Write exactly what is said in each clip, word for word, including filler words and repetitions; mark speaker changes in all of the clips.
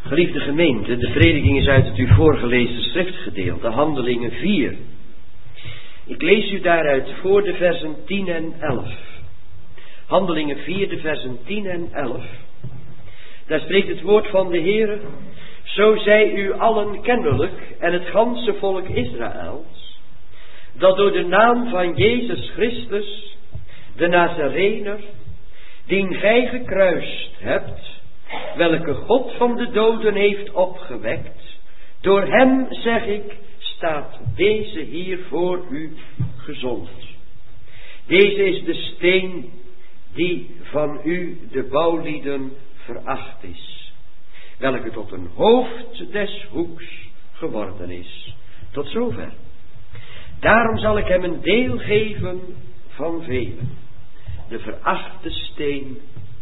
Speaker 1: Geliefde gemeente, de prediking is uit het u voorgelezen schriftgedeelte, Handelingen vier. Ik lees u daaruit voor de versen tien en elf. Handelingen vier, de versen tien en elf. Daar spreekt het woord van de Heere. Zo zij u allen kennelijk en het ganse volk Israëls, dat door de naam van Jezus Christus, de Nazarener, dien gij gekruist hebt, welke God van de doden heeft opgewekt, door hem, zeg ik, staat deze hier voor u gezond. Deze is de steen die van u de bouwlieden veracht is, welke tot een hoofd des hoeks geworden is. Tot zover. Daarom zal ik hem een deel geven van velen. De verachte steen,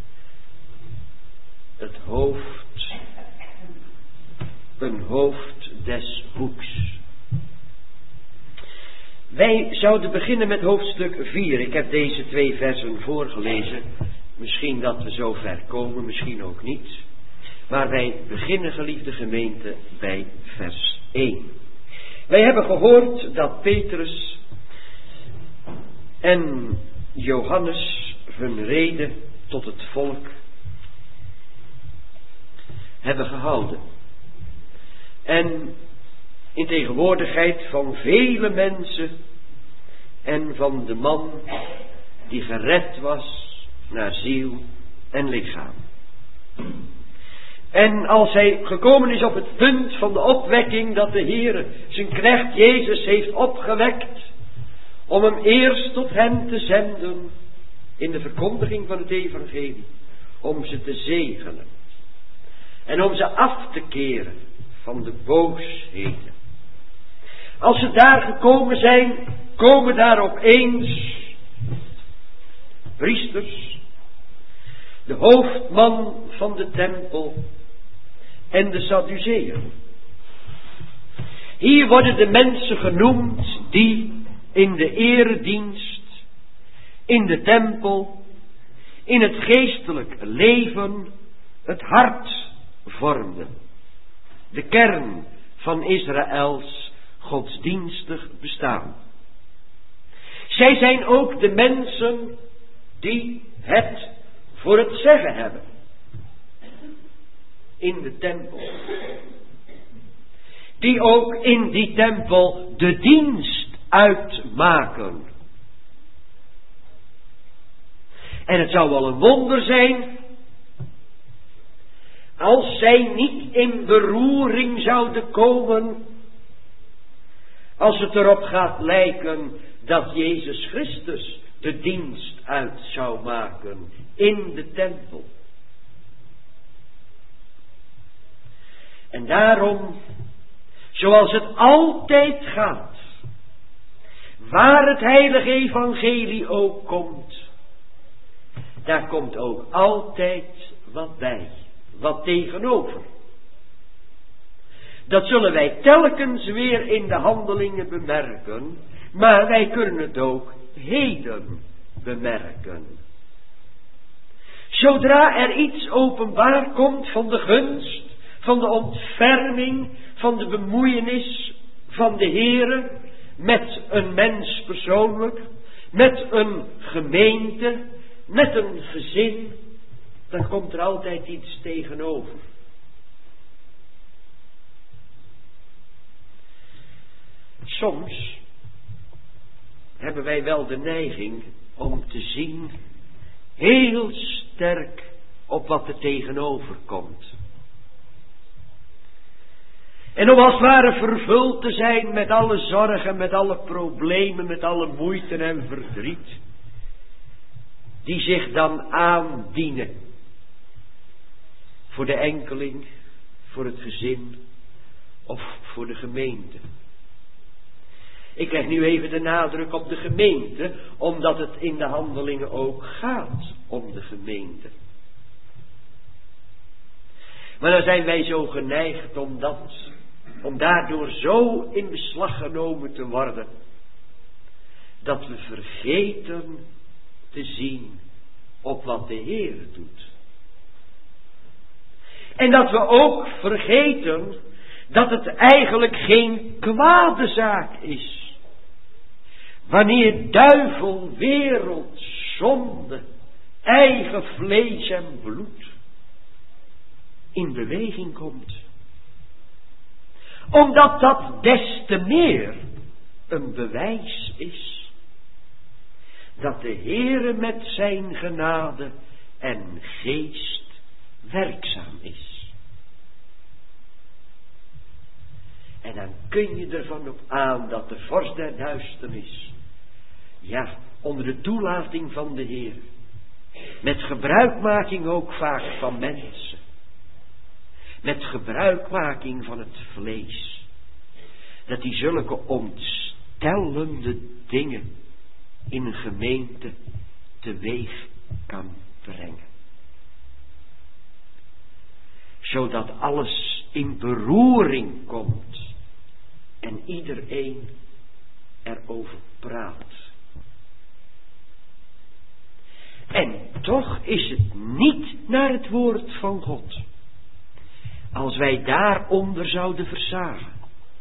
Speaker 1: het hoofd, een hoofd des hoeks. Wij zouden beginnen met hoofdstuk vier. Ik heb deze twee versen voorgelezen. Misschien dat we zo ver komen, misschien ook niet. Maar wij beginnen, geliefde gemeente, bij vers één. Wij hebben gehoord dat Petrus en Johannes hun rede tot het volk hebben gehouden. En in tegenwoordigheid van vele mensen en van de man die gered was naar ziel en lichaam. En als hij gekomen is op het punt van de opwekking dat de Heere zijn knecht Jezus heeft opgewekt, om hem eerst tot hen te zenden in de verkondiging van het evangelie, om ze te zegenen en om ze af te keren van de boosheden. Als ze daar gekomen zijn, komen daar opeens priesters, de hoofdman van de tempel en de Sadduceeën. Hier worden de mensen genoemd die in de eredienst, in de tempel, in het geestelijk leven het hart vormden. De kern van Israëls godsdienstig bestaan. Zij zijn ook de mensen die het voor het zeggen hebben. In de tempel. Die ook in die tempel de dienst uitmaken. En het zou wel een wonder zijn als zij niet in beroering zouden komen, als het erop gaat lijken dat Jezus Christus de dienst uit zou maken in de tempel. En daarom, zoals het altijd gaat, waar het heilige evangelie ook komt, daar komt ook altijd wat bij, wat tegenover. Dat zullen wij telkens weer in de handelingen bemerken, maar wij kunnen het ook heden bemerken. Zodra er iets openbaar komt van de gunst, van de ontferming, van de bemoeienis van de Heere, met een mens persoonlijk, met een gemeente, met een gezin, dan komt er altijd iets tegenover. Soms hebben wij wel de neiging om te zien heel sterk op wat er tegenover komt. En om als het ware vervuld te zijn met alle zorgen, met alle problemen, met alle moeite en verdriet, die zich dan aandienen voor de enkeling, voor het gezin of voor de gemeente. Ik leg nu even de nadruk op de gemeente, omdat het in de handelingen ook gaat om de gemeente. Maar dan zijn wij zo geneigd om dat, om daardoor zo in beslag genomen te worden, dat we vergeten te zien op wat de Heer doet. En dat we ook vergeten dat het eigenlijk geen kwade zaak is. Wanneer duivel, wereld, zonde, eigen vlees en bloed in beweging komt. Omdat dat des te meer een bewijs is dat de Heere met zijn genade en geest werkzaam is. En dan kun je ervan op aan dat de vorst der duisternis, ja, onder de toelating van de Heer, met gebruikmaking ook vaak van mensen, met gebruikmaking van het vlees, dat die zulke ontstellende dingen in een gemeente teweeg kan brengen. Zodat alles in beroering komt en iedereen erover praat. En toch is het niet naar het woord van God, als wij daaronder zouden versagen.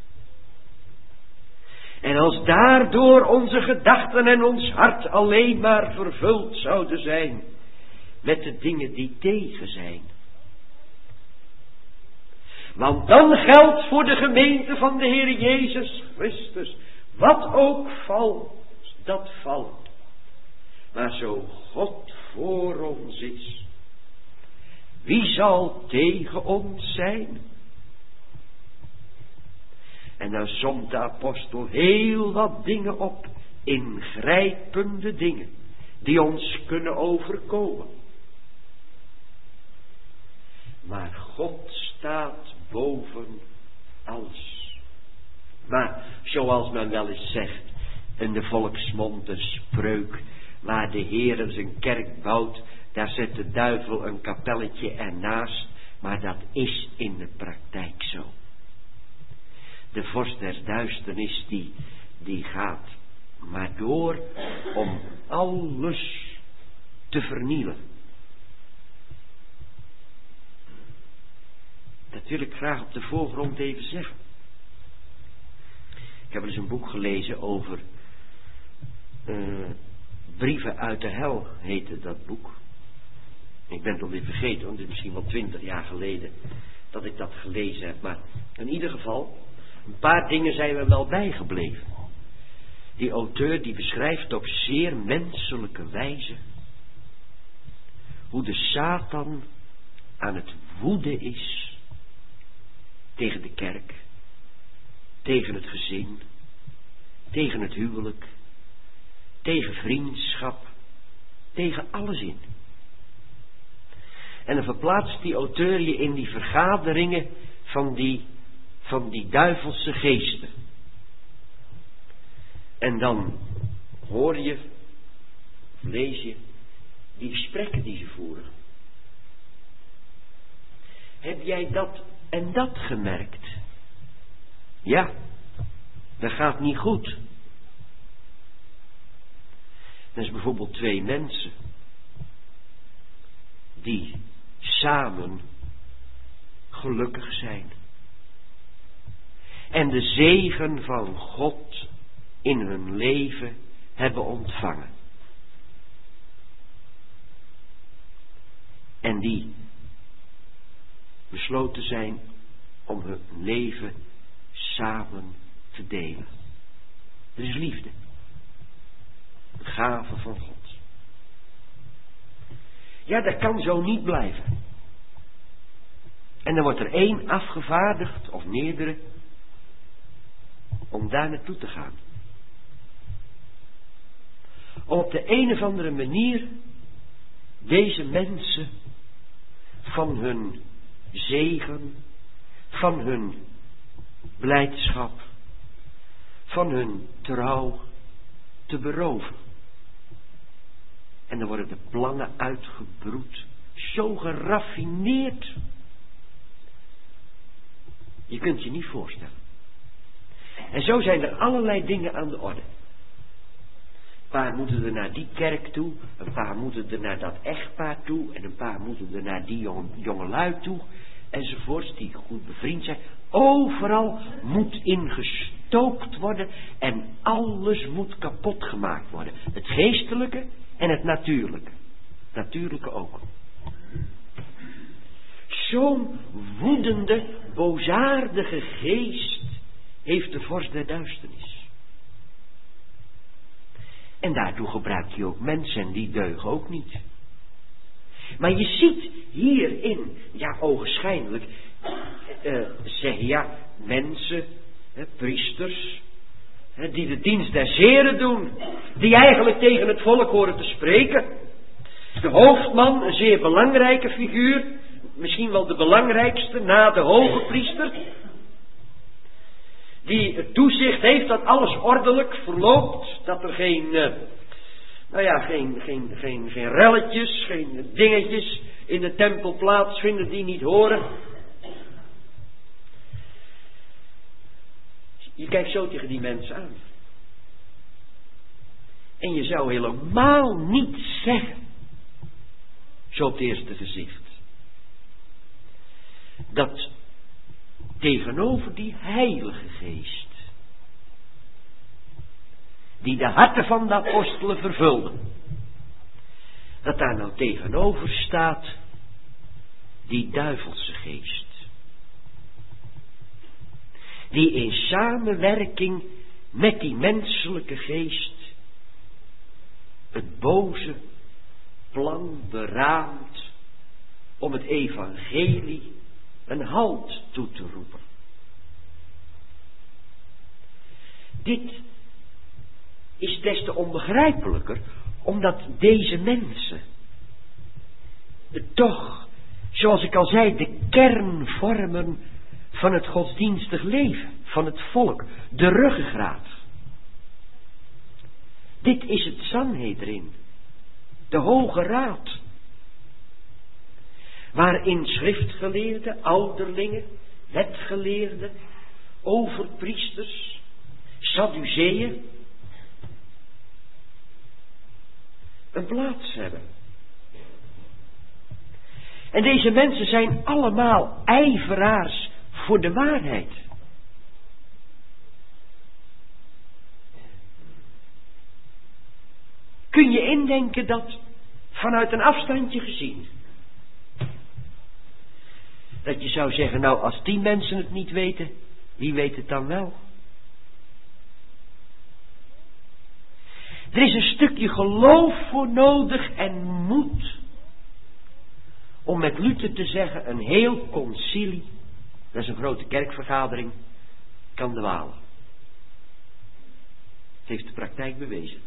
Speaker 1: En als daardoor onze gedachten en ons hart alleen maar vervuld zouden zijn met de dingen die tegen zijn. Want dan geldt voor de gemeente van de Heer Jezus Christus, wat ook valt, dat valt. Maar zo God voor ons is, wie zal tegen ons zijn? En dan somt de apostel heel wat dingen op, ingrijpende dingen, die ons kunnen overkomen. Maar God staat boven alles. Maar zoals men wel eens zegt in de volksmond een spreuk, waar de Heer zijn kerk bouwt, daar zet de duivel een kapelletje ernaast, maar dat is in de praktijk zo. De vorst der duisternis die, die gaat maar door om alles te vernielen. Dat wil ik graag op de voorgrond even zeggen. Ik heb eens een boek gelezen over uh, Brieven uit de hel, heette dat boek. Ik ben het alweer vergeten, want het is misschien wel twintig jaar geleden dat ik dat gelezen heb. Maar in ieder geval, een paar dingen zijn er wel bijgebleven. Die auteur die beschrijft op zeer menselijke wijze hoe de Satan aan het woeden is tegen de kerk, tegen het gezin, tegen het huwelijk, tegen vriendschap, tegen alles in. En dan verplaatst die auteur je in die vergaderingen van die, van die duivelse geesten. En dan hoor je, lees je, die gesprekken die ze voeren. Heb jij dat en dat gemerkt? Ja, dat gaat niet goed. Dat is bijvoorbeeld twee mensen die samen gelukkig zijn. En de zegen van God in hun leven hebben ontvangen. En die besloten zijn om hun leven samen te delen. Dat is liefde. Een gave van God. Ja, dat kan zo niet blijven. En dan wordt er één afgevaardigd, of meerdere, om daar naartoe te gaan. Om op de een of andere manier deze mensen van hun zegen, van hun blijdschap, van hun trouw te beroven. En dan worden de plannen uitgebroed, zo geraffineerd. Je kunt je niet voorstellen. En zo zijn er allerlei dingen aan de orde. Een paar moeten er naar die kerk toe, een paar moeten er naar dat echtpaar toe, en een paar moeten er naar die jonge, jongelui toe. enzovoorts, die goed bevriend zijn. Overal moet ingestookt worden en alles moet kapot gemaakt worden. Het geestelijke en het natuurlijke. Het natuurlijke ook. Zo'n woedende, boosaardige geest heeft de vorst der duisternis. En daartoe gebruikt hij ook mensen en die deugen ook niet. Maar je ziet hierin, ja ogenschijnlijk, uh, zeg ja, mensen, hè, priesters, hè, die de dienst der zeren doen, die eigenlijk tegen het volk horen te spreken. De hoofdman, een zeer belangrijke figuur, misschien wel de belangrijkste na de hoge priester, die het toezicht heeft dat alles ordelijk verloopt, dat er geen, uh, nou ja, geen, geen, geen, geen relletjes, geen dingetjes in de tempel plaatsvinden die niet horen. Je kijkt zo tegen die mensen aan. En je zou helemaal niet zeggen, zo op het eerste gezicht, dat tegenover die heilige geest, die de harten van de apostelen vervulde, dat daar nou tegenover staat die duivelse geest, die in samenwerking met die menselijke geest het boze plan beraamt om het evangelie een halt toe te roepen. Dit is des te onbegrijpelijker, omdat deze mensen toch, zoals ik al zei, de kern vormen van het godsdienstig leven, van het volk, de ruggengraat. Dit is het Sanhedrin, de Hoge Raad, waarin schriftgeleerden, ouderlingen, wetgeleerden, overpriesters, Sadduceeën een plaats hebben. En deze mensen zijn allemaal ijveraars voor de waarheid. Kun je indenken dat vanuit een afstandje gezien, dat je zou zeggen, nou als die mensen het niet weten, wie weet het dan wel? Er is een stukje geloof voor nodig en moed om met Luther te zeggen, een heel concilie, dat is een grote kerkvergadering, kan dwalen. Het heeft de praktijk bewezen.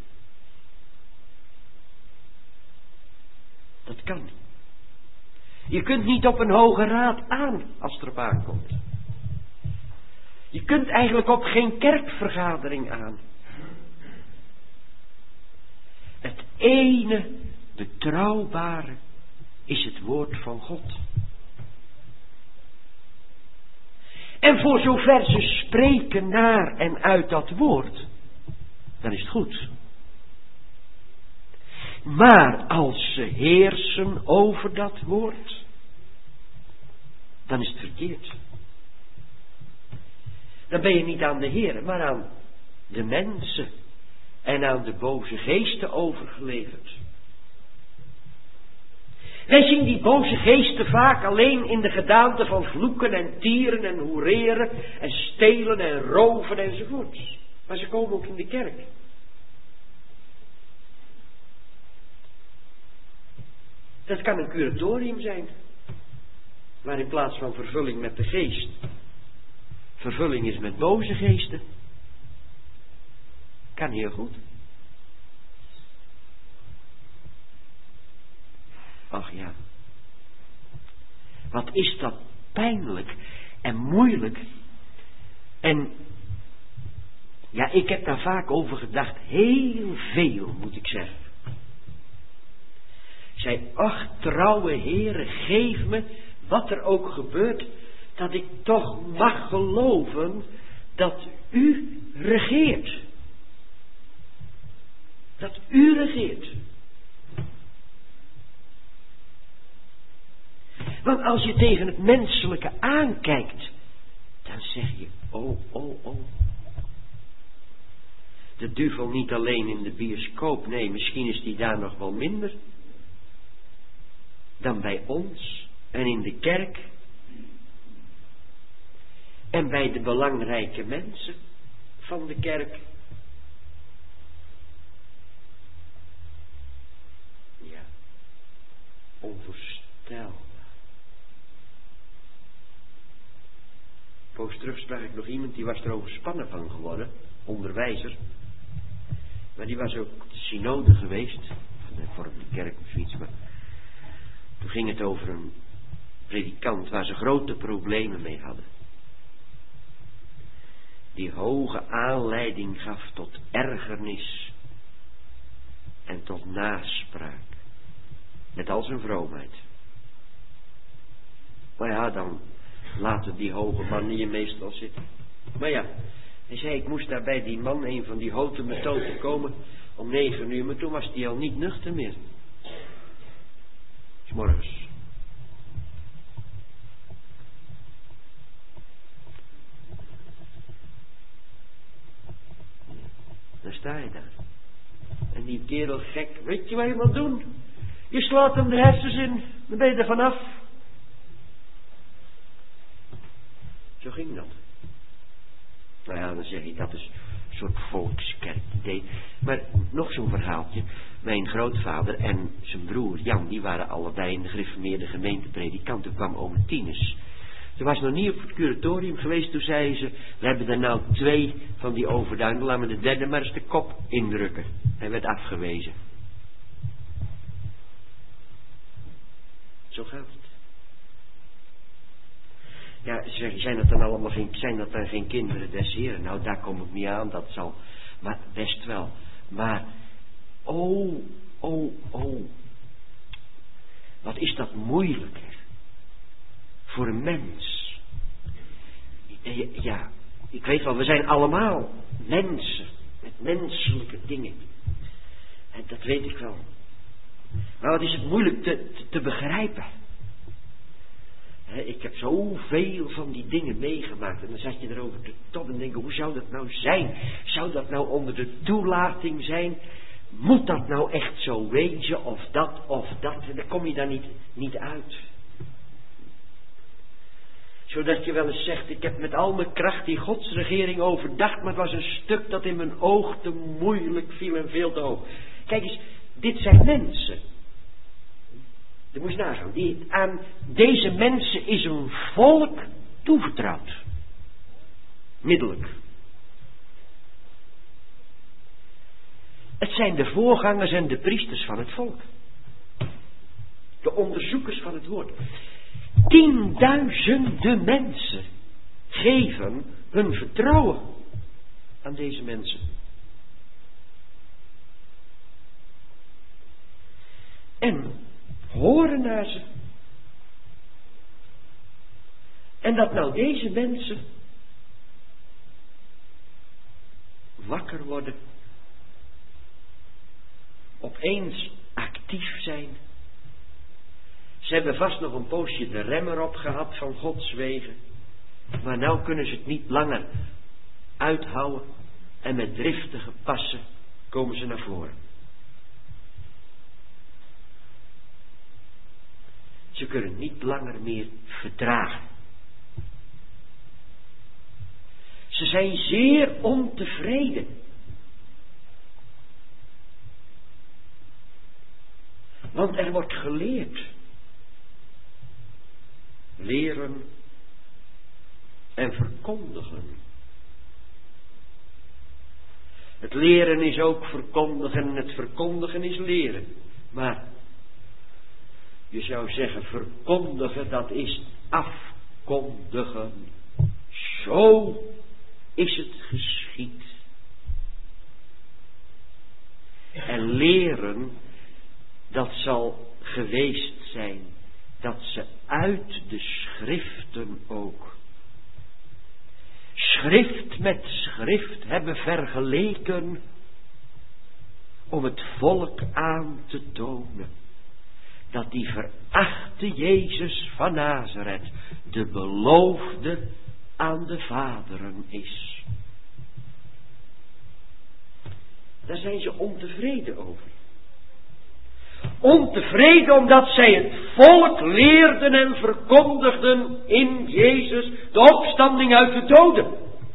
Speaker 1: Dat kan niet. Je kunt niet op een hoge raad aan als het erop aankomt. Je kunt eigenlijk op geen kerkvergadering aan. Het ene betrouwbare is het woord van God. En voor zover ze spreken naar en uit dat woord, dan is het goed. Maar als ze heersen over dat woord, dan is het verkeerd. Dan ben je niet aan de Heer, maar aan de mensen en aan de boze geesten overgeleverd. Wij zien die boze geesten vaak alleen in de gedaante van vloeken en tieren en hoereren en stelen en roven enzovoort. Maar ze komen ook in de kerk. Dat kan een curatorium zijn, waar in plaats van vervulling met de geest, vervulling is met boze geesten. Kan heel goed. Ach ja, wat is dat pijnlijk en moeilijk. En ja, ik heb daar vaak over gedacht, heel veel moet ik zeggen. Ik zei, ach trouwe Heere, geef me, wat er ook gebeurt, dat ik toch mag geloven dat u regeert. Dat u regeert. Want als je tegen het menselijke aankijkt, dan zeg je, oh, oh, oh. De duivel niet alleen in de bioscoop, nee, misschien is die daar nog wel minder dan bij ons en in de kerk en bij de belangrijke mensen van de kerk. Ja, onvoorstelbaar. Poos terug sprak ik nog iemand, die was er overspannen van geworden, onderwijzer. Maar die was ook de synode geweest, van de vormde kerk of zoiets, maar toen ging het over een predikant waar ze grote problemen mee hadden. Die hoge aanleiding gaf tot ergernis en tot naspraak. Met al zijn vroomheid. Maar ja, dan laten die hoge mannen je meestal zitten. Maar ja, hij zei, ik moest daar bij die man, een van die houten methoden komen, om negen uur, maar toen was die al niet nuchter meer. 's Morgens. Dan sta je daar. En die kerel gek, weet je wat je moet doen? Je slaat hem de hersens in, dan ben je er vanaf. Zo ging dat. Nou ja, dan zeg ik, dat is een soort volkskerkidee. Maar nog zo'n verhaaltje. Mijn grootvader en zijn broer Jan, die waren allebei in de gereformeerde gemeente predikant. Toen kwam oom Tinus. Ze was nog niet op het curatorium geweest. Toen zei ze, we hebben er nou twee van die overduinen. Laten we de derde maar eens de kop indrukken. Hij werd afgewezen. Zo gaat het. Ja, ze zeggen, zijn dat dan allemaal geen, zijn dat dan geen kinderen des Heren? Nou, daar kom ik niet aan, dat zal, maar best wel. Maar, oh, oh, oh. Wat is dat moeilijker voor een mens. Ja, ik weet wel, we zijn allemaal mensen met menselijke dingen. En dat weet ik wel. Maar wat is het moeilijk te, te, te begrijpen. He, ik heb zoveel van die dingen meegemaakt. En dan zat je erover te tobben en denken, hoe zou dat nou zijn? Zou dat nou onder de toelating zijn? Moet dat nou echt zo wezen? Of dat, of dat? En dan kom je daar niet, niet uit. Zodat je wel eens zegt, ik heb met al mijn kracht die godsregering overdacht, maar het was een stuk dat in mijn oog te moeilijk viel en veel te hoog. Kijk eens, dit zijn mensen. Je moet nagaan, die, aan deze mensen is een volk toevertrouwd. Middelijk. Het zijn de voorgangers en de priesters van het volk. De onderzoekers van het woord. Tienduizenden mensen geven hun vertrouwen aan deze mensen. En horen naar ze. En dat nou deze mensen wakker worden, opeens actief zijn. Ze hebben vast nog een poosje de rem erop gehad van Gods wegen, maar nou kunnen ze het niet langer uithouden en met driftige passen komen ze naar voren. Ze kunnen niet langer meer verdragen. Ze zijn zeer ontevreden. Want er wordt geleerd. Leren en verkondigen. Het leren is ook verkondigen en het verkondigen is leren. Maar je zou zeggen, verkondigen, dat is afkondigen. Zo is het geschied. En leren, dat zal geweest zijn dat ze uit de schriften ook schrift met schrift hebben vergeleken om het volk aan te tonen dat die verachte Jezus van Nazareth de beloofde aan de vaderen is. Daar zijn ze ontevreden over. Ontevreden omdat zij het volk leerden en verkondigden in Jezus de opstanding uit de doden.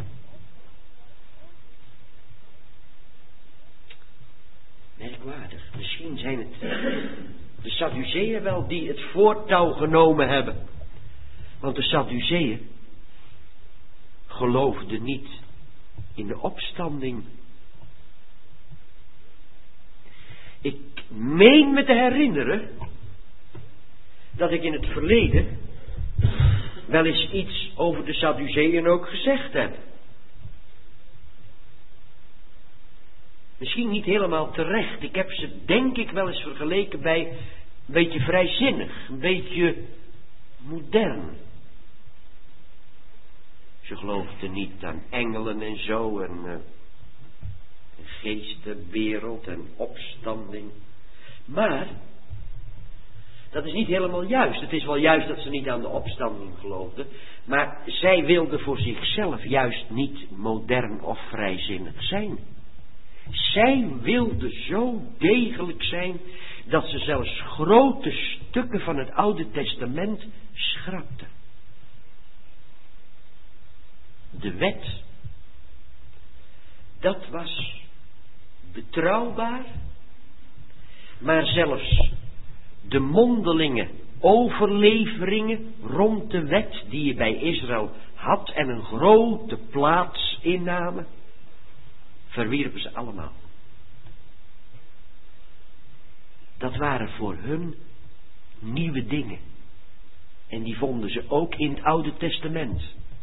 Speaker 1: Merkwaardig. Misschien zijn het de Sadduceeën wel die het voortouw genomen hebben. Want de Sadduceeën geloofden niet in de opstanding. Ik meen me te herinneren dat ik in het verleden wel eens iets over de Sadduceeën ook gezegd heb. Misschien niet helemaal terecht. Ik heb ze denk ik wel eens vergeleken bij een beetje vrijzinnig, een beetje modern. Ze geloofden niet aan engelen en zo en uh, geestenwereld en opstanding. Maar dat is niet helemaal juist. Het is wel juist dat ze niet aan de opstanding geloofden. Maar zij wilden voor zichzelf juist niet modern of vrijzinnig zijn. Zij wilden zo degelijk zijn dat ze zelfs grote stukken van het Oude Testament schrapten. De wet, dat was betrouwbaar, maar zelfs de mondelinge overleveringen rond de wet die je bij Israël had en een grote plaats innamen, verwierpen ze allemaal. Dat waren voor hun nieuwe dingen. En die vonden ze ook in het Oude Testament.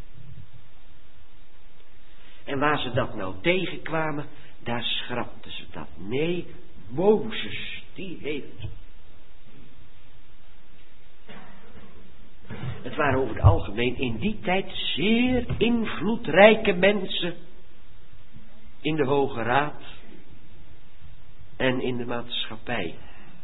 Speaker 1: En waar ze dat nou tegenkwamen, daar schrapten ze dat. Nee, Mozes, die heeft. Het waren over het algemeen in die tijd zeer invloedrijke mensen in de Hoge Raad en in de maatschappij.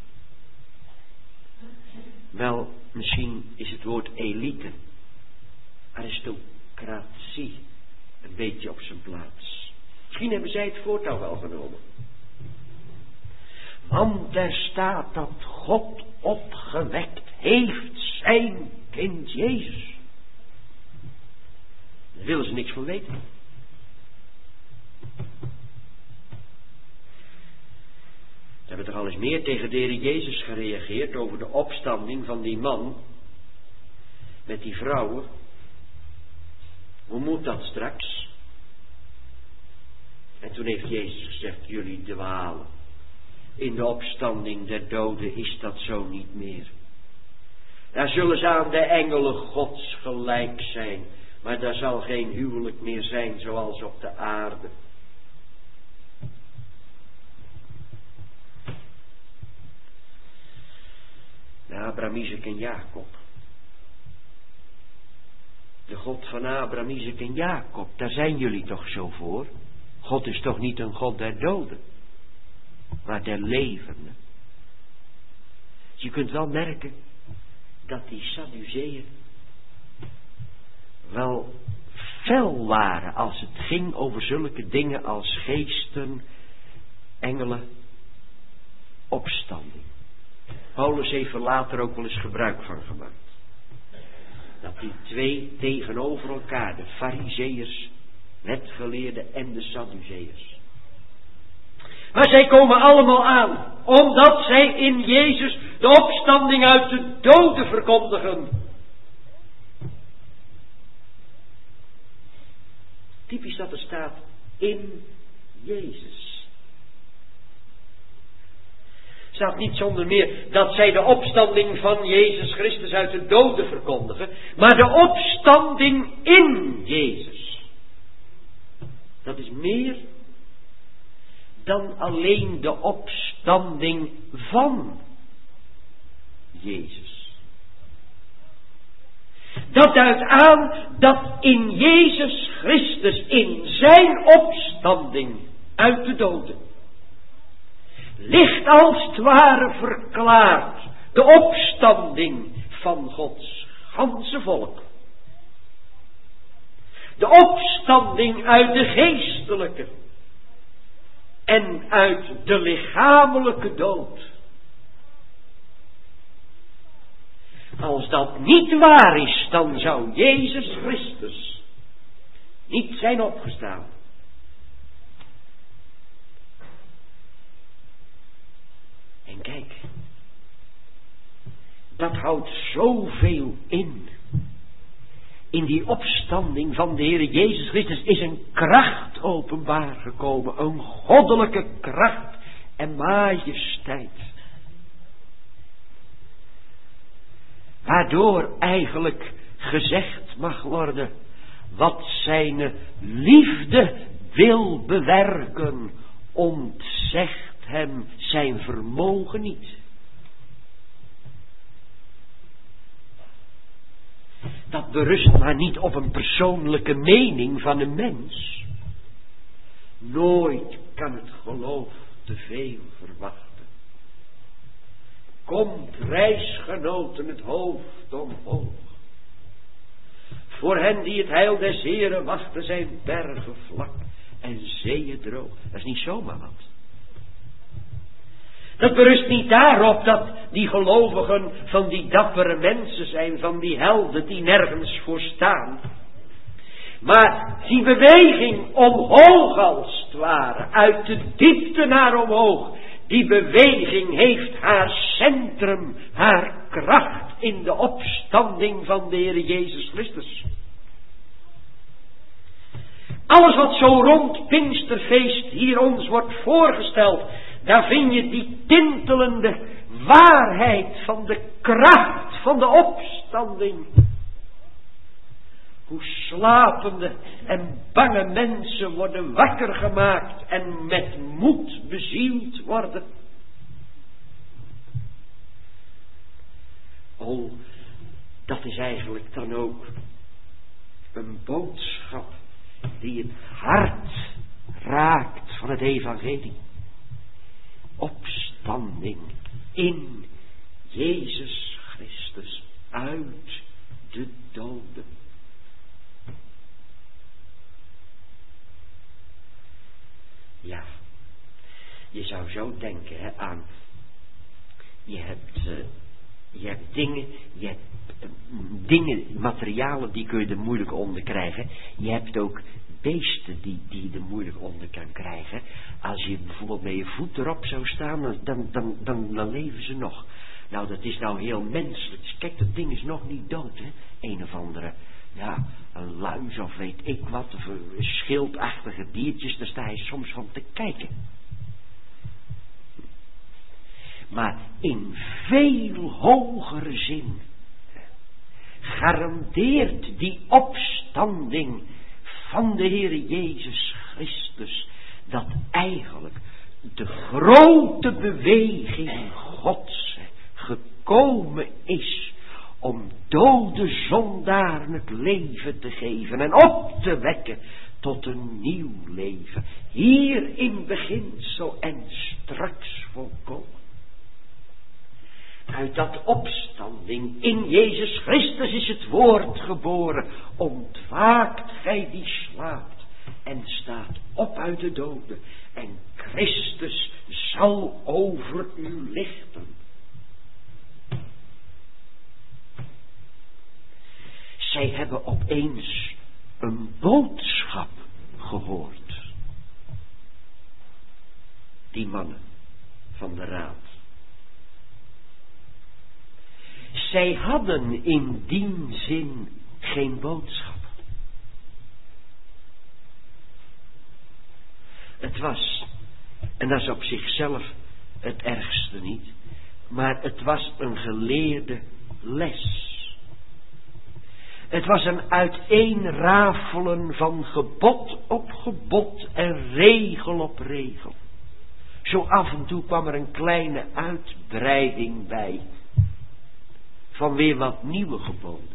Speaker 1: Wel, misschien is het woord elite, aristocratie, een beetje op zijn plaats. Misschien hebben zij het voortouw wel genomen. Want er staat dat God opgewekt heeft zijn kind Jezus. Daar willen ze niks van weten. Ze hebben toch al eens meer tegen de Heer Jezus gereageerd over de opstanding van die man met die vrouwen. Hoe moet dat straks? En toen heeft Jezus gezegd, jullie dwalen. In de opstanding der doden is dat zo niet meer. Daar zullen ze aan de engelen Gods gelijk zijn, maar daar zal geen huwelijk meer zijn zoals op de aarde. Abraham, Isaac en Jacob. De God van Abraham, Isaac en Jacob, daar zijn jullie toch zo voor? God is toch niet een God der doden, maar der levenden. Dus je kunt wel merken dat die Sadduceeën wel fel waren als het ging over zulke dingen als geesten, engelen, opstanding. Paulus heeft er later ook wel eens gebruik van gemaakt. Dat die twee tegenover elkaar, de Farizeeërs, wetgeleerden en de Sadduceeërs. Maar zij komen allemaal aan, omdat zij in Jezus de opstanding uit de doden verkondigen. Typisch dat er staat, in Jezus. Staat niet zonder meer dat zij de opstanding van Jezus Christus uit de doden verkondigen, maar de opstanding in Jezus. Dat is meer dan alleen de opstanding van Jezus. Dat duidt aan dat in Jezus Christus, in zijn opstanding uit de doden, ligt als het ware verklaard De opstanding van Gods ganse volk. De opstanding uit de geestelijke en uit de lichamelijke dood. Als dat niet waar is, dan zou Jezus Christus niet zijn opgestaan. En kijk, dat houdt zoveel in. In die opstanding van de Heer Jezus Christus is een kracht openbaar gekomen. Een goddelijke kracht en majesteit. Waardoor eigenlijk gezegd mag worden, wat zijn liefde wil bewerken, ontzegt hem zijn vermogen niet. Dat berust maar niet op een persoonlijke mening van een mens. Nooit kan het geloof te veel verwachten. Komt, reisgenoten, het hoofd omhoog. Voor hen die het heil des Heren wachten, zijn bergen vlak en zeeën droog. Dat is niet zomaar wat. Dat berust niet daarop dat die gelovigen van die dappere mensen zijn, van die helden die nergens voor staan. Maar die beweging omhoog als het ware, uit de diepte naar omhoog, die beweging heeft haar centrum, haar kracht in de opstanding van de Heer Jezus Christus. Alles wat zo rond Pinksterfeest hier ons wordt voorgesteld, daar vind je die tintelende waarheid van de kracht van de opstanding. Hoe slapende en bange mensen worden wakker gemaakt en met moed bezield worden. Oh, dat is eigenlijk dan ook een boodschap die het hart raakt van het evangelie. Opstanding in Jezus Christus uit de doden. Ja, je zou zo denken hè, aan, je hebt, uh, je hebt dingen, je hebt uh, dingen, materialen die kun je er moeilijk onder krijgen. Je hebt ook beesten die, die je er moeilijk onder kan krijgen. Als je bijvoorbeeld met je voet erop zou staan, dan, dan, dan, dan leven ze nog. Nou, dat is nou heel menselijk. Kijk, dat ding is nog niet dood, hè. Een of andere, ja, een luis of weet ik wat, of een schildachtige diertjes, daar sta je soms van te kijken. Maar in veel hogere zin garandeert die opstanding van de Heer Jezus Christus dat eigenlijk de grote beweging Gods gekomen is om dode zondaren het leven te geven en op te wekken tot een nieuw leven. Hier in beginsel en straks volkomen. Uit dat opstanding in Jezus Christus is het woord geboren. Ontwaakt gij die slaapt en staat op uit de doden. En Christus zal over u lichten. Zij hebben opeens een boodschap gehoord. Die mannen van de raad. Zij hadden in die zin geen boodschap. Het was, en dat is op zichzelf het ergste niet, maar het was een geleerde les. Het was een uiteenrafelen van gebod op gebod en regel op regel. Zo af en toe kwam er een kleine uitbreiding bij. Van weer wat nieuwe geboden.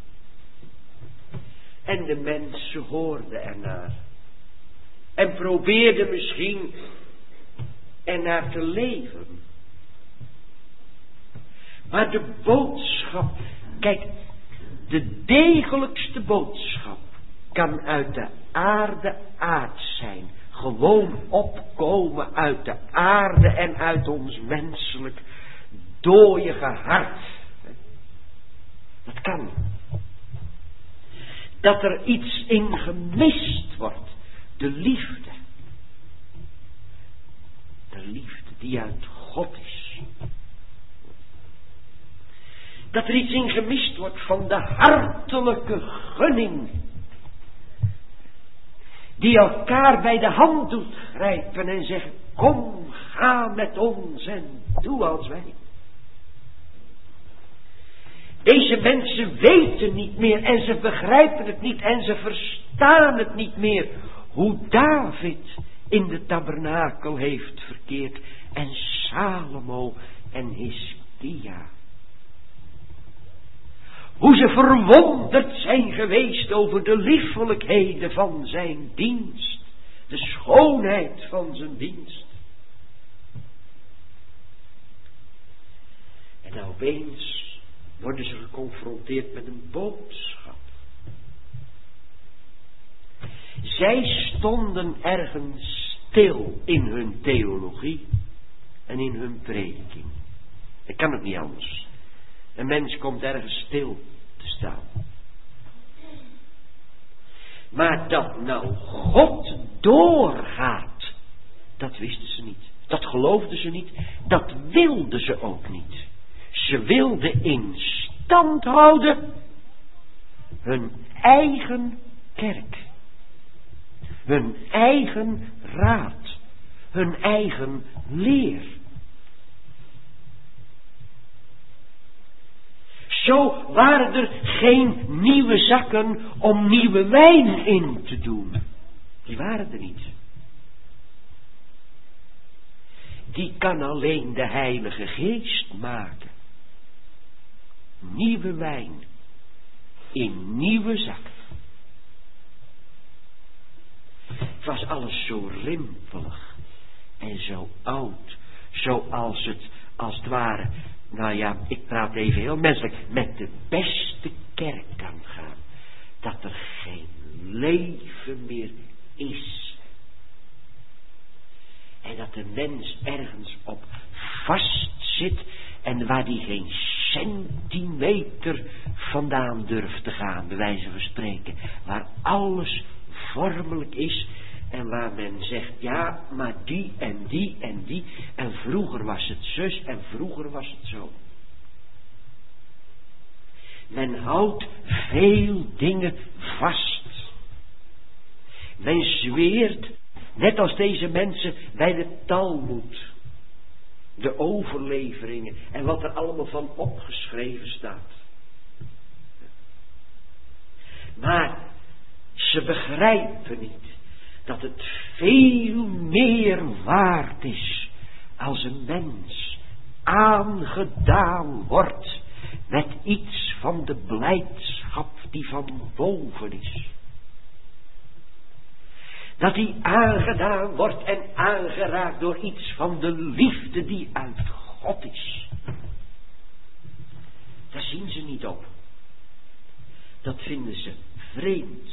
Speaker 1: En de mensen hoorden ernaar. En probeerden misschien ernaar te leven. Maar de boodschap, kijk, de degelijkste boodschap kan uit de aarde aard zijn. Gewoon opkomen uit de aarde en uit ons menselijk dooie hart. Dat kan. Dat er iets in gemist wordt. De liefde. De liefde die uit God is. Dat er iets in gemist wordt van de hartelijke gunning. Die elkaar bij de hand doet grijpen en zeggen, kom, ga met ons en doe als wij. Deze mensen weten niet meer en ze begrijpen het niet en ze verstaan het niet meer. Hoe David in de tabernakel heeft verkeerd en Salomo en Hiskia. Hoe ze verwonderd zijn geweest over de liefelijkheden van zijn dienst. De schoonheid van zijn dienst. En nou opeens worden ze geconfronteerd met een boodschap. Zij stonden ergens stil in hun theologie en in hun prediking. Dat kan ook niet anders. Een mens komt ergens stil te staan. Maar dat nou God doorgaat, dat wisten ze niet. Dat geloofden ze niet. Dat wilden ze ook niet. Ze wilden in stand houden hun eigen kerk. Hun eigen raad. Hun eigen leer. Zo waren er geen nieuwe zakken om nieuwe wijn in te doen. Die waren er niet. Die kan alleen de Heilige Geest maken. Nieuwe wijn in nieuwe zakken. Het was alles zo rimpelig en zo oud, zoals het als het ware, nou ja, ik praat even heel menselijk, met de beste kerk kan gaan. Dat er geen leven meer is. En dat de mens ergens op vast zit en waar die geen centimeter vandaan durft te gaan, bij wijze van spreken. Waar alles vormelijk is en waar men zegt, ja, maar die en die en die. En vroeger was het zus en vroeger was het zo. Men houdt veel dingen vast. Men zweert, net als deze mensen, bij de Talmud. De overleveringen en wat er allemaal van opgeschreven staat. Maar ze begrijpen niet dat het veel meer waard is als een mens aangedaan wordt met iets van de blijdschap die van boven is. Dat hij aangedaan wordt en aangeraakt door iets van de liefde die uit God is. Daar zien ze niet op. Dat vinden ze vreemd.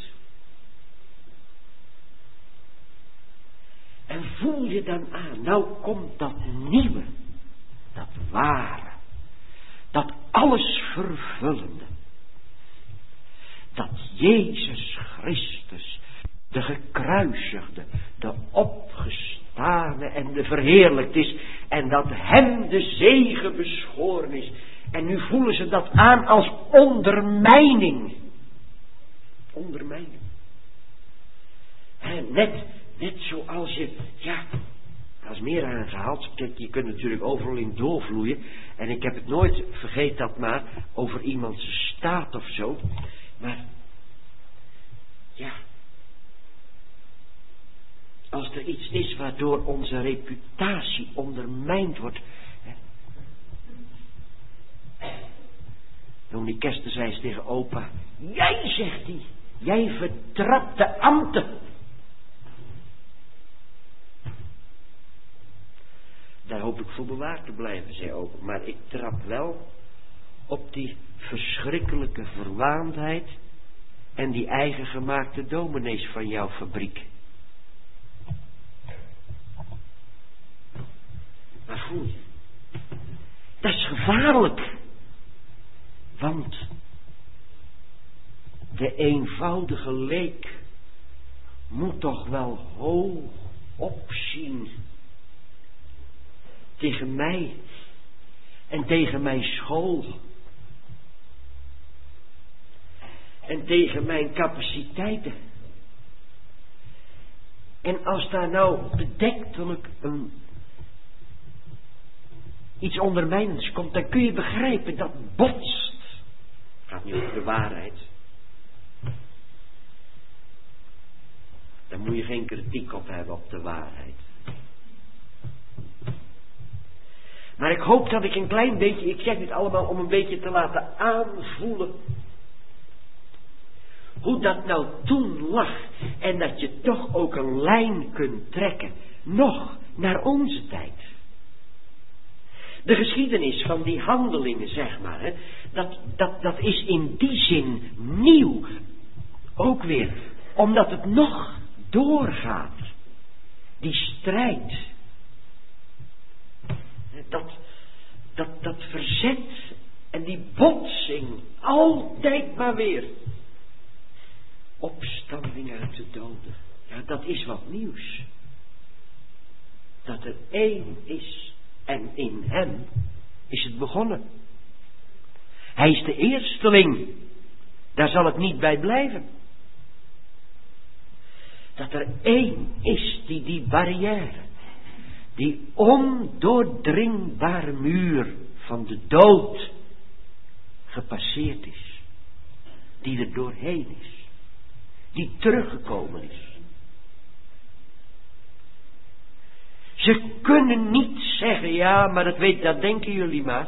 Speaker 1: En voel je dan aan, nou komt dat nieuwe, dat ware, dat alles vervullende, dat Jezus Christus, de gekruisigde, de opgestane en de verheerlijkt is, en dat hem de zegen beschoren is. En nu voelen ze dat aan als ondermijning. Ondermijning. En net, net zoals je, ja, dat is meer aangehaald. Kijk, je kunt natuurlijk overal in doorvloeien. En ik heb het nooit, vergeet dat maar, over iemands staat of zo. Maar, ja, als er iets is waardoor onze reputatie ondermijnd wordt. Toen die Kester zei eens tegen opa, jij, zegt hij, jij vertrapt de ambten. Daar hoop ik voor bewaard te blijven, zei opa. Maar ik trap wel op die verschrikkelijke verwaandheid en die eigen gemaakte dominees van jouw fabriek. Maar voel je, dat is gevaarlijk. Want de eenvoudige leek moet toch wel hoog opzien tegen mij en tegen mijn school en tegen mijn capaciteiten. En als daar nou bedektelijk een iets ondermijnends komt, dan kun je begrijpen dat botst. Het gaat niet over de waarheid. Daar moet je geen kritiek op hebben op de waarheid. Maar ik hoop dat ik een klein beetje, ik zeg dit allemaal om een beetje te laten aanvoelen hoe dat nou toen lag. En dat je toch ook een lijn kunt trekken, nog naar onze tijd. De geschiedenis van die handelingen, zeg maar, hè, dat, dat, dat is in die zin nieuw. Ook weer, omdat het nog doorgaat. Die strijd. Dat, dat, dat verzet en die botsing, altijd maar weer. Opstanding uit de doden. Ja, dat is wat nieuws. Dat er één is. En in hem is het begonnen. Hij is de eersteling. Daar zal het niet bij blijven. Dat er één is die die barrière, die ondoordringbare muur van de dood gepasseerd is. Die er doorheen is. Die teruggekomen is. Ze kunnen niet zeggen, ja, maar dat, weet, dat denken jullie maar.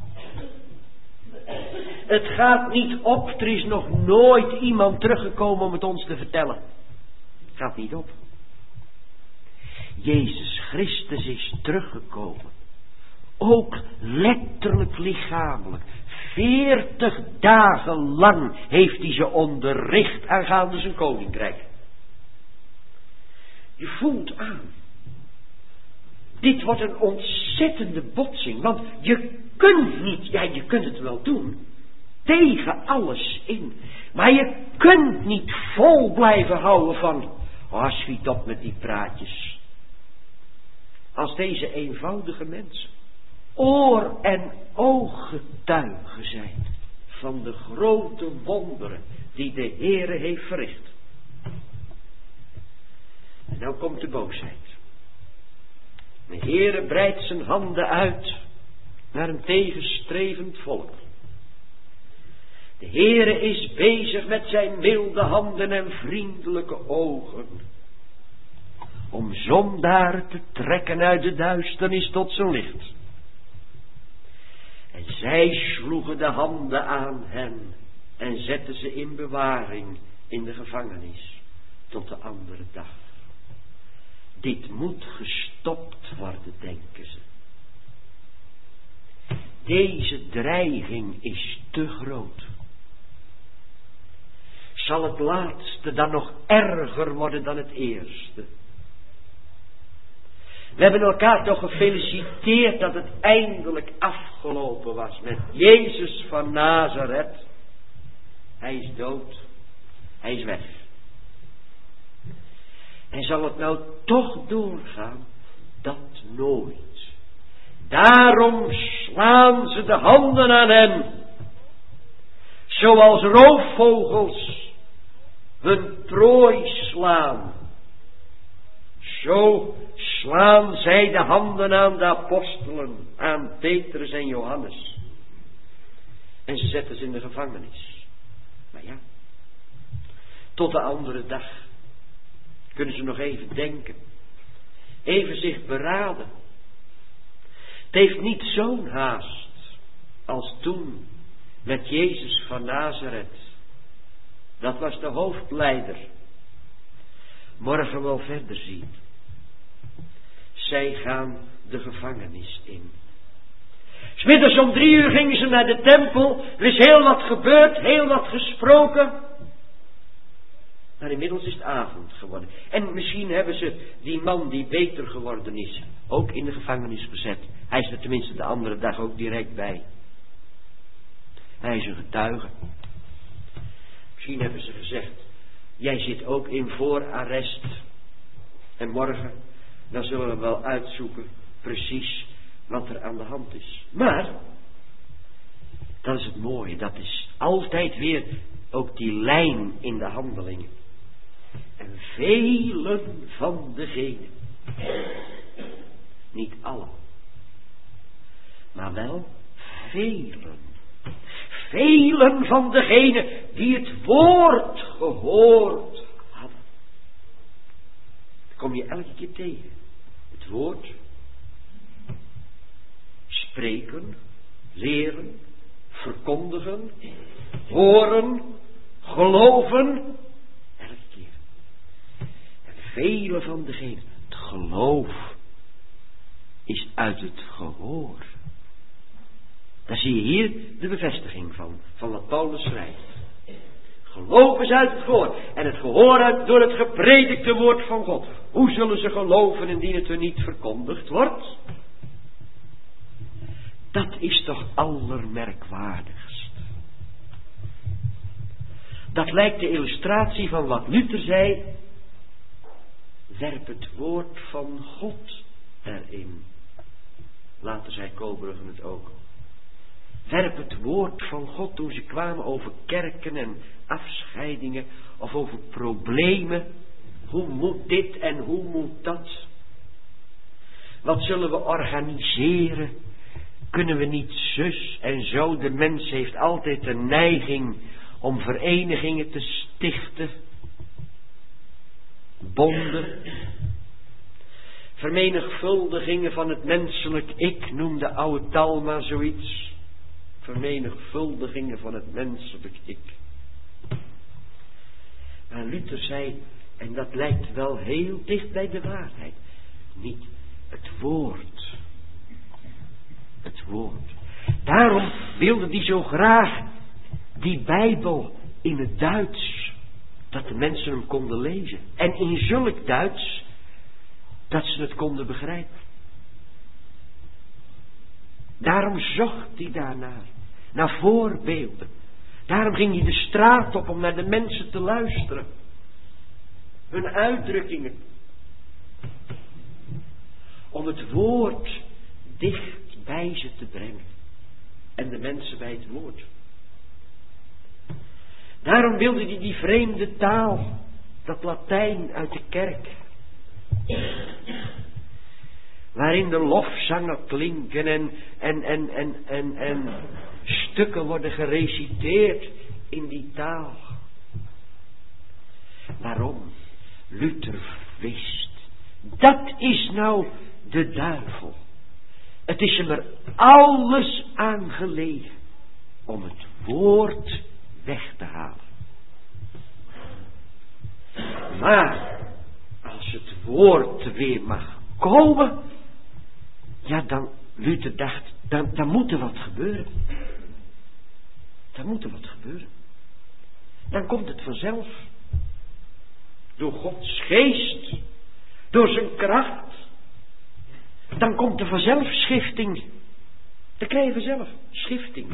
Speaker 1: Het gaat niet op, er is nog nooit iemand teruggekomen om het ons te vertellen. Het gaat niet op. Jezus Christus is teruggekomen. Ook letterlijk lichamelijk. Veertig dagen lang heeft hij ze onderricht aangaande zijn koninkrijk. Je voelt aan. Dit wordt een ontzettende botsing. Want je kunt niet, ja je kunt het wel doen. Tegen alles in. Maar je kunt niet vol blijven houden van, oh schiet op met die praatjes. Als deze eenvoudige mensen oor en ooggetuigen zijn van de grote wonderen die de Heere heeft verricht. En nou komt de boosheid. De Heere breidt zijn handen uit naar een tegenstrevend volk. De Heere is bezig met zijn milde handen en vriendelijke ogen om zondaren te trekken uit de duisternis tot zijn licht. En zij sloegen de handen aan hen en zetten ze in bewaring in de gevangenis tot de andere dag. Dit moet gestopt worden, denken ze. Deze dreiging is te groot. Zal het laatste dan nog erger worden dan het eerste? We hebben elkaar toch gefeliciteerd dat het eindelijk afgelopen was met Jezus van Nazareth. Hij is dood. Hij is weg. En zal het nou toch doorgaan? Dat nooit. Daarom slaan ze de handen aan hem. Zoals roofvogels hun prooi slaan. Zo slaan zij de handen aan de apostelen, aan Petrus en Johannes. En ze zetten ze in de gevangenis. Maar ja, tot de andere dag kunnen ze nog even denken. Even zich beraden. Het heeft niet zo'n haast als toen met Jezus van Nazareth. Dat was de hoofdleider. Morgen wel verder zien. Zij gaan de gevangenis in. 'S Middags om drie uur gingen ze naar de tempel. Er is heel wat gebeurd, heel wat gesproken. Maar inmiddels is het avond geworden. En misschien hebben ze die man die beter geworden is, ook in de gevangenis gezet. Hij is er tenminste de andere dag ook direct bij. Hij is een getuige. Misschien hebben ze gezegd, jij zit ook in voorarrest. En morgen, dan zullen we wel uitzoeken precies wat er aan de hand is. Maar, dat is het mooie, dat is altijd weer ook die lijn in de handelingen. En velen van degenen, niet allen, maar wel velen, velen van degenen die het woord gehoord hadden. Dat kom je elke keer tegen. Het woord, spreken, leren, verkondigen, horen, geloven. Elke keer. En vele van degenen, het geloof is uit het gehoor. Daar zie je hier de bevestiging van, van wat Paulus schrijft. Geloof is uit het gehoor. En het gehoor uit door het gepredikte woord van God. Hoe zullen ze geloven indien het er niet verkondigd wordt? Dat is toch allermerkwaardigst. Dat lijkt de illustratie van wat Luther zei. Werp het woord van God erin. Later zei Coburgen het ook. Werp het woord van God toen ze kwamen over kerken en afscheidingen of over problemen. Hoe moet dit en hoe moet dat? Wat zullen we organiseren? Kunnen we niet zus en zo? De mens heeft altijd de neiging om verenigingen te stichten. Bonden. Vermenigvuldigingen van het menselijk ik, noemde oude Talma zoiets. Vermenigvuldigingen van het menselijk ik. Maar Luther zei, en dat lijkt wel heel dicht bij de waarheid, niet het woord. Het woord. Daarom wilde hij zo graag die Bijbel in het Duits, dat de mensen hem konden lezen. En in zulk Duits, dat ze het konden begrijpen. Daarom zocht hij daarnaar, naar voorbeelden. Daarom ging hij de straat op om naar de mensen te luisteren. Hun uitdrukkingen. Om het woord dicht bij ze te brengen. En de mensen bij het woord. Daarom wilde hij die vreemde taal, dat Latijn uit de kerk. Waarin de lofzangen klinken en, en, en, en, en, en stukken worden gereciteerd in die taal. Waarom? Luther wist. Dat is nou de duivel. Het is hem er alles aan gelegen om het woord weg te halen. Maar als het woord weer mag komen, ja dan, Luther dacht, dan, dan moet er wat gebeuren. Dan moet er wat gebeuren. Dan komt het vanzelf. Door Gods geest, door zijn kracht. Dan komt er vanzelf schifting. Dan krijg je vanzelf schifting.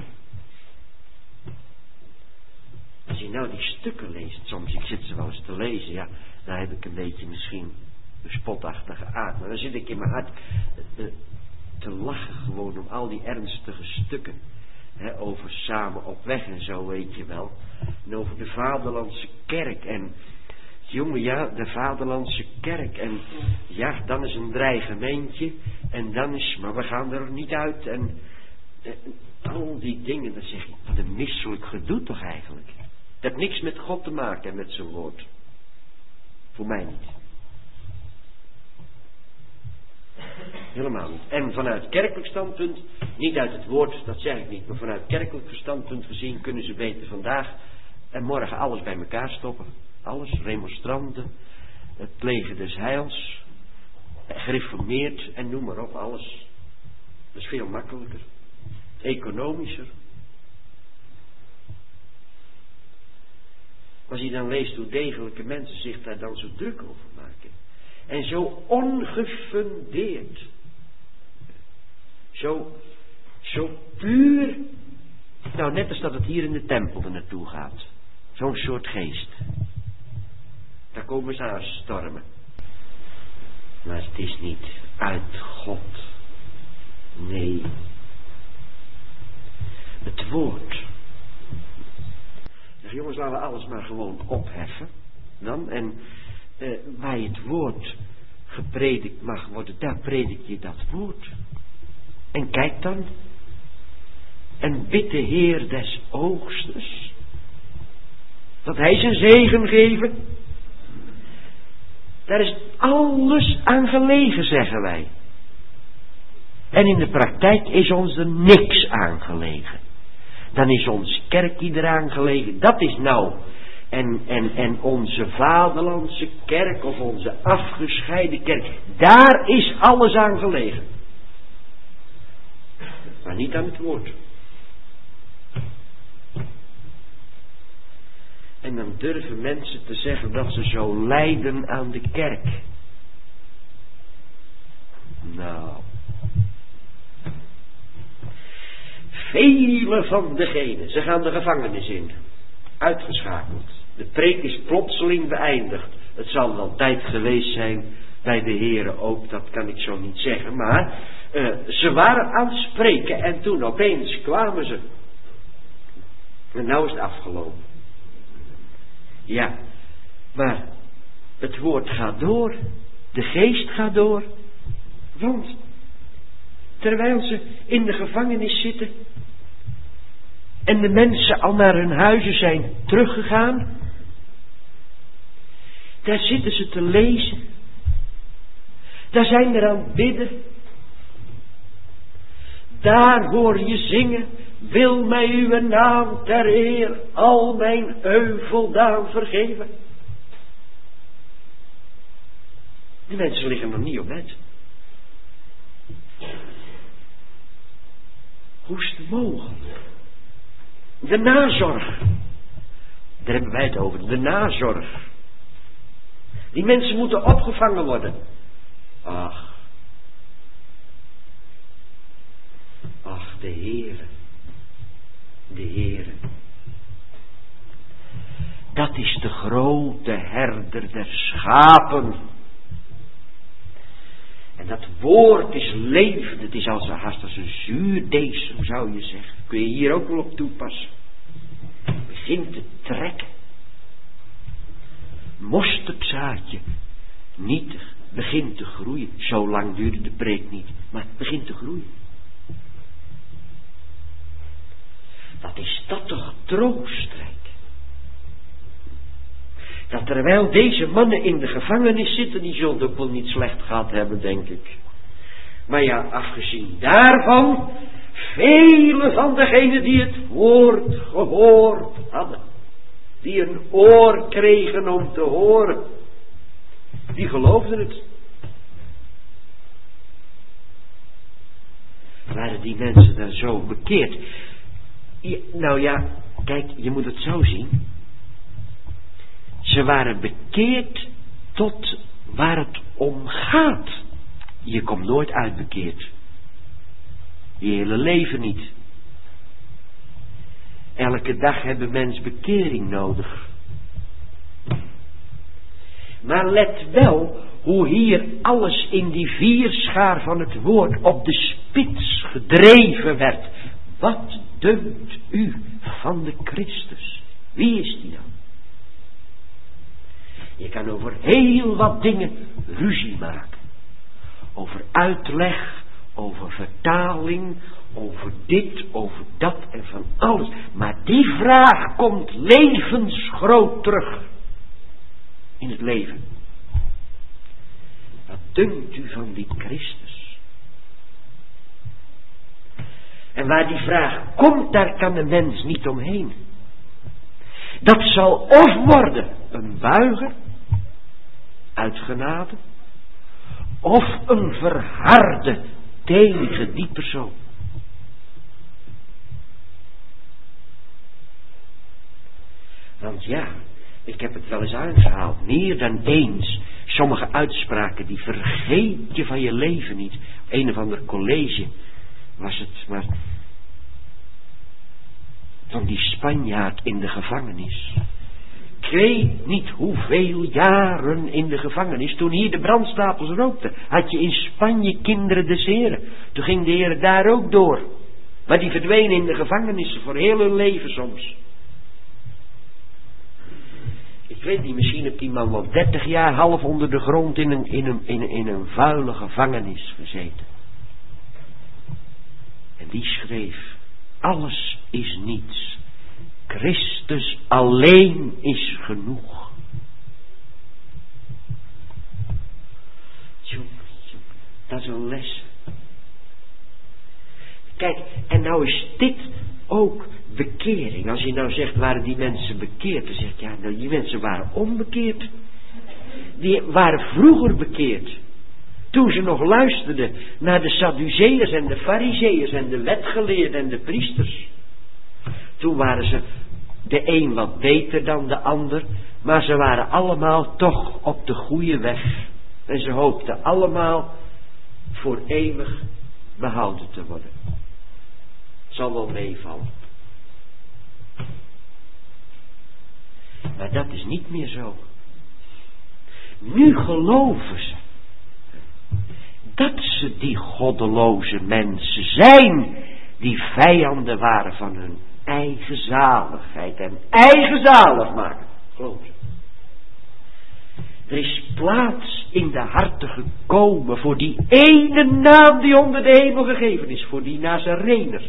Speaker 1: Als je nou die stukken leest, soms, ik zit ze wel eens te lezen, ja, dan heb ik een beetje misschien een spotachtige aard. Maar dan zit ik in mijn hart te, te lachen gewoon om al die ernstige stukken. Hè, over samen op weg en zo, weet je wel. En over de vaderlandse kerk en... Jongen, ja, de vaderlandse kerk. En ja, dan is een dreigementje. En dan is, maar we gaan er niet uit. En, en al die dingen, dan zeg ik, wat een misselijk gedoe toch eigenlijk. Dat heeft niks met God te maken en met zijn woord. Voor mij niet. Helemaal niet. En vanuit kerkelijk standpunt, niet uit het woord, dat zeg ik niet. Maar vanuit kerkelijk standpunt gezien kunnen ze beter vandaag en morgen alles bij elkaar stoppen. Alles, remonstranten, het leger des heils, gereformeerd en noem maar op, alles. Dat is veel makkelijker. economischer. Als je dan leest hoe degelijke mensen zich daar dan zo druk over maken. En zo ongefundeerd. Zo, zo puur. Nou, net als dat het hier in de tempel er naartoe gaat. Zo'n soort geest. Daar komen ze aan stormen. Maar het is niet uit God. Nee. Het woord. Zeg, jongens, laten we alles maar gewoon opheffen. Dan. En eh, waar het woord gepredikt mag worden, daar predik je dat woord. En kijk dan. En bid de Heer des oogstes. Dat hij zijn zegen geven. Daar is alles aan gelegen, zeggen wij. En in de praktijk is ons er niks aan gelegen. Dan is ons kerkje eraan gelegen. Dat is nou. En, en, en onze vaderlandse kerk of onze afgescheiden kerk. Daar is alles aan gelegen. Maar niet aan het woord. En dan durven mensen te zeggen dat ze zo lijden aan de kerk. Nou. Vele van degenen, ze gaan de gevangenis in. Uitgeschakeld. De preek is plotseling beëindigd. Het zal wel tijd geweest zijn bij de heren ook, dat kan ik zo niet zeggen. Maar uh, ze waren aan het spreken en toen opeens kwamen ze. En nou is het afgelopen. Ja, maar het woord gaat door. De geest gaat door. Want terwijl ze in de gevangenis zitten en de mensen al naar hun huizen zijn teruggegaan, daar zitten ze te lezen. Daar zijn er aan het bidden. Daar hoor je zingen. Wil mij uw naam ter eer al mijn euveldaan vergeven. Die mensen liggen nog niet op bed. Hoe is het mogelijk? De nazorg. Daar hebben wij het over. De nazorg. Die mensen moeten opgevangen worden. Ach. Ach, de Heere. De Heere. Dat is de grote herder der schapen. En dat woord is levend. Het is als een, haast als een zuurdesem, zou je zeggen. Kun je hier ook wel op toepassen. Begint te trekken. Mosterdzaadje. Nietig. Begint te groeien. Zo lang duurde de preek niet. Maar het begint te groeien. Wat is dat toch troostrijk. Dat terwijl deze mannen in de gevangenis zitten, die zullen het ook wel niet slecht gehad hebben, denk ik. Maar ja, afgezien daarvan, vele van degenen die het woord gehoord hadden, die een oor kregen om te horen, die geloofden het. Waren die mensen dan zo bekeerd? Ja, nou ja, kijk, je moet het zo zien. Ze waren bekeerd tot waar het om gaat. Je komt nooit uitbekeerd. Je hele leven niet. Elke dag hebben mensen bekering nodig. Maar let wel hoe hier alles in die vierschaar van het woord op de spits gedreven werd. Wat dunkt u van de Christus? Wie is die dan? Je kan over heel wat dingen ruzie maken. Over uitleg, over vertaling, over dit, over dat en van alles. Maar die vraag komt levensgroot terug in het leven. Wat dunkt u van die Christus? En waar die vraag komt, daar kan de mens niet omheen. Dat zal of worden een buiger uit genade, of een verharde tegen die persoon. Want ja, ik heb het wel eens aangehaald, meer dan eens. Sommige uitspraken, die vergeet je van je leven niet. Een of ander college was het, maar van die Spanjaard in de gevangenis. Ik weet niet hoeveel jaren in de gevangenis. Toen hier de brandstapels rookten, had je in Spanje kinderen des Heren. Toen ging de Heer daar ook door. Maar die verdwenen in de gevangenissen voor heel hun leven soms. Ik weet niet, misschien heeft die man wel dertig jaar half onder de grond in een, in een, in een, in een vuile gevangenis gezeten. En die schreef, alles is niets. Christus alleen is genoeg. Tjonge, tjonge, dat is een les. Kijk, en nou is dit ook bekering. Als je nou zegt, waren die mensen bekeerd? Dan zeg ik, ja, nou, die mensen waren onbekeerd. Die waren vroeger bekeerd. Toen ze nog luisterden naar de Sadduceërs en de Farizeeërs en de wetgeleerden en de priesters. Toen waren ze de een wat beter dan de ander, maar ze waren allemaal toch op de goede weg. En ze hoopten allemaal voor eeuwig behouden te worden. Zal wel meevallen. Maar dat is niet meer zo. Nu geloven ze dat ze die goddeloze mensen zijn, die vijanden waren van hun eigen zaligheid en eigen zalig maken. Geloof je? Er is plaats in de harten gekomen voor die ene naam die onder de hemel gegeven is, voor die Nazarener.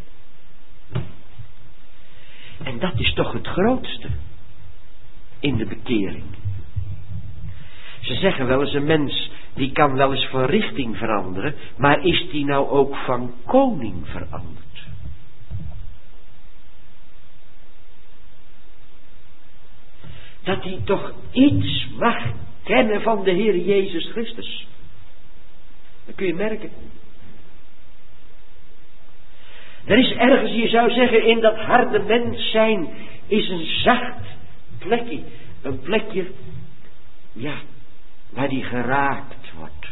Speaker 1: En dat is toch het grootste in de bekering. Ze zeggen wel eens, een mens die kan wel eens van richting veranderen, maar is die nou ook van koning veranderd? Dat hij toch iets mag kennen van de Heer Jezus Christus. Dat kun je merken. Er is ergens, je zou zeggen, in dat harde mens zijn, is een zacht plekje. Een plekje, ja, waar die geraakt wordt.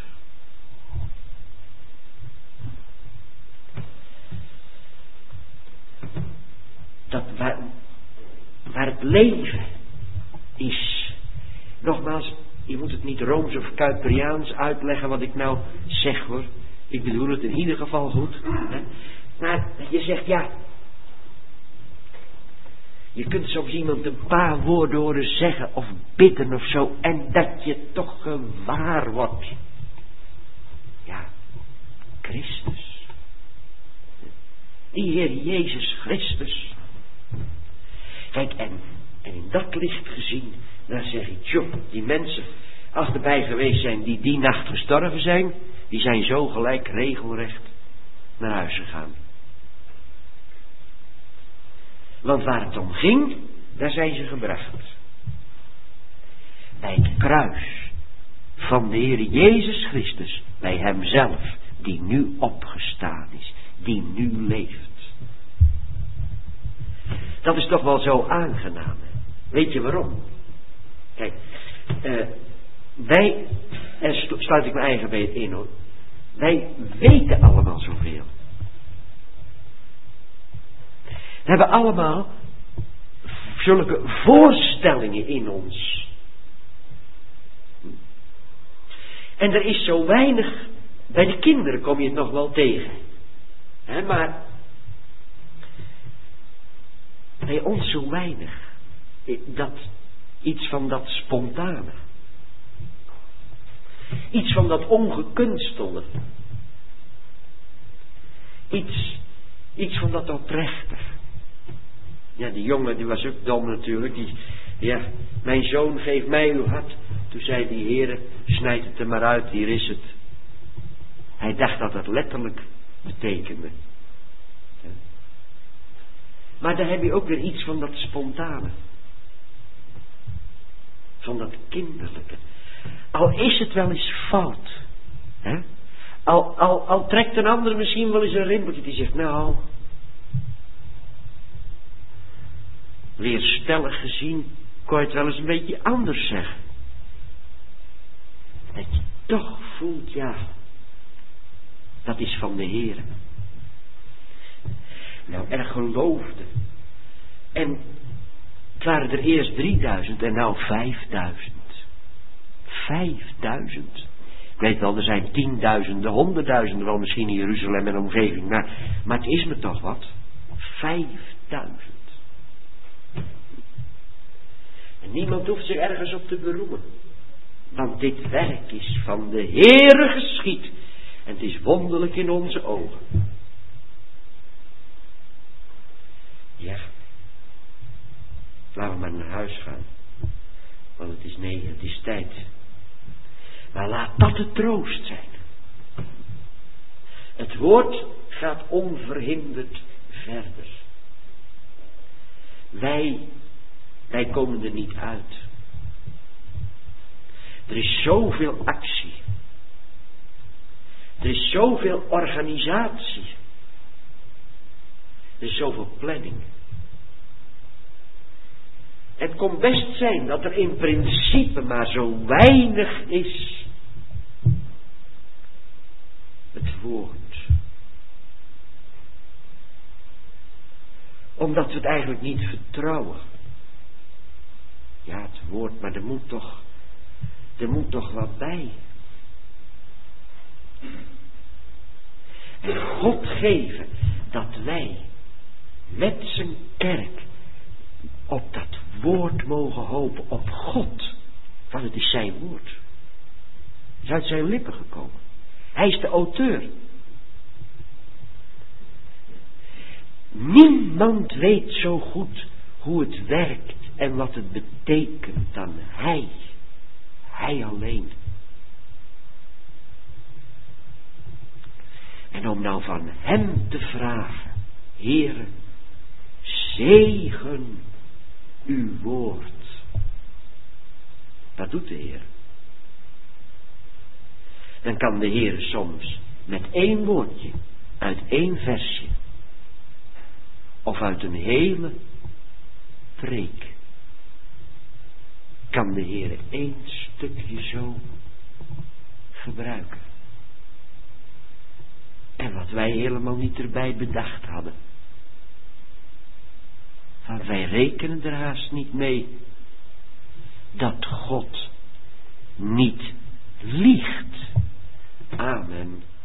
Speaker 1: Dat waar, waar het leven is. Nogmaals, je moet het niet Rooms of Kuiperiaans uitleggen wat ik nou zeg hoor. Ik bedoel het in ieder geval goed. Hè? Maar je zegt ja. Je kunt soms iemand een paar woorden horen zeggen of bidden of zo. En dat je toch gewaar wordt. Ja, Christus. Die Heer Jezus Christus. Kijk, en, en in dat licht gezien, dan zeg ik, joh, die mensen, als erbij geweest zijn die die nacht gestorven zijn, die zijn zo gelijk regelrecht naar huis gegaan. Want waar het om ging, daar zijn ze gebracht. Bij het kruis van de Heer Jezus Christus, bij Hemzelf, die nu opgestaan is, die nu leeft. Dat is toch wel zo aangenaam. Weet je waarom? Kijk, uh, wij, en sluit ik mijn eigen bij in hoor, wij weten allemaal zoveel. We hebben allemaal zulke voorstellingen in ons. En er is zo weinig, bij de kinderen kom je het nog wel tegen. Hè, maar bij ons zo weinig. Dat, iets van dat spontane. Iets van dat ongekunstelde. Iets, iets van dat oprechte. Ja, die jongen die was ook dom natuurlijk. Die, ja, mijn zoon, geef mij uw hart. Toen zei die Heere, snijd het er maar uit, hier is het. Hij dacht dat het letterlijk betekende. Ja. Maar daar heb je ook weer iets van dat spontane. Van dat kinderlijke. Al is het wel eens fout. Hè? Al, al, al trekt een ander misschien wel eens een rimpeltje die zegt, nou, Leerstellig gezien kon je het wel eens een beetje anders zeggen. Dat je toch voelt, ja, dat is van de Heer. Nou, er geloofde. En het waren er eerst drieduizend en nou vijfduizend. Vijfduizend. Ik weet wel, er zijn tienduizenden, honderdduizenden wel misschien in Jeruzalem en omgeving. Maar, maar het is me toch wat. Vijfduizend. En niemand hoeft zich ergens op te beroemen. Want dit werk is van de Heere geschied. En het is wonderlijk in onze ogen. Ja. Laten we maar naar huis gaan. Want het is negen, het is tijd. Maar laat dat de troost zijn. Het woord gaat onverhinderd verder. Wij, wij komen er niet uit. Er is zoveel actie. Er is zoveel organisatie. Er is zoveel planning. Het kon best zijn dat er in principe maar zo weinig is. Het woord. Omdat we het eigenlijk niet vertrouwen. Ja, het woord, maar er moet toch, er moet toch wat bij. En God geven dat wij met zijn kerk op dat woord mogen hopen, op God. Want het is zijn woord. Het is uit zijn lippen gekomen. Hij is de auteur. Niemand weet zo goed hoe het werkt en wat het betekent dan hij. Hij alleen. En om nou van hem te vragen, Heere, zegen uw woord. Dat doet de Heer. Dan kan de Heer soms met één woordje, uit één versje, of uit een hele preek, kan de Heer één stukje zo gebruiken. En wat wij helemaal niet erbij bedacht hadden. Want wij rekenen er haast niet mee dat God niet liegt. Amen.